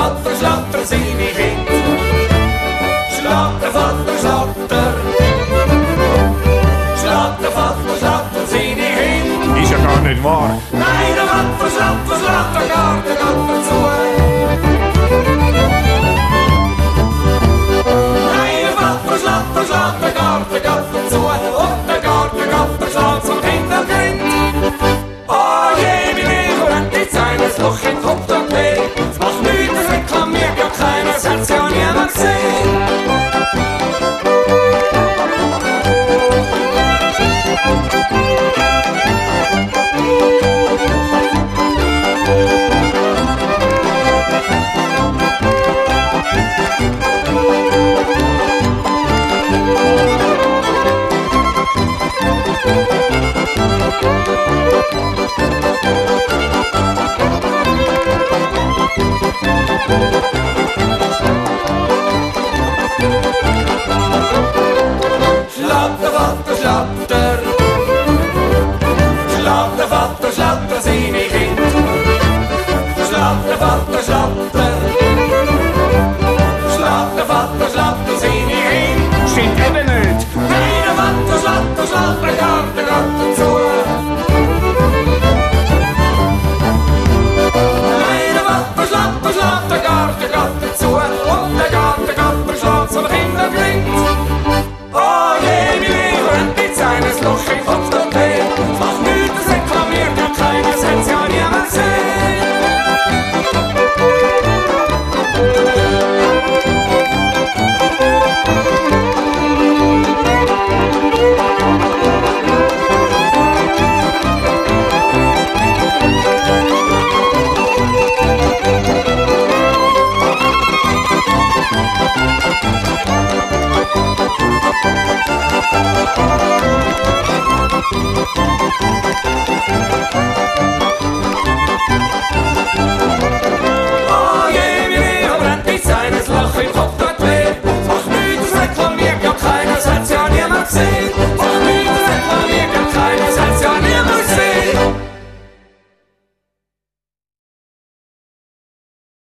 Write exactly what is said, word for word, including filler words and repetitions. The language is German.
Vater, Schlatter seine Kinder. Schlatter, Vater, Schlatter. Schlatter, Vater, Schlatter seine Kinder. Ist ja gar nicht wahr. Nein, der Vater, Schlatter, Schlatter, Garten, Garten zu. Nein, der Vater, Schlatter, Schlatter, Garten, Garten zu. Und der Garten, Garten, schlägt zum Kinderkind. Oh je, wie mir brennt jetzt eines Loch in Kopf und weh. Es macht nichts, es reklamiert ja keiner, es hat's ja niemand gesehen. Schlatter, Vater, Schlatter. Schlatter, Vater, Schlatter seine Kinder. Schlatter, Vater, Schlatter. Schlatter, Vater, Schlatter seine Kinder. Stimmt eben nicht. Nein, der Vater, Schlatter, Schlatter, Garten, Garten zu. Nein, der Vater, Schlatter, Schlatter, Garten, Garten zu. Und der Garten, Garten schlägt zum Kinderkind. Oh je, wie mir brennt jetzt eines Loch in Kopf und weh. Es macht nichts, es reklamiert ja keiner, es hat's ja niemand gesehen.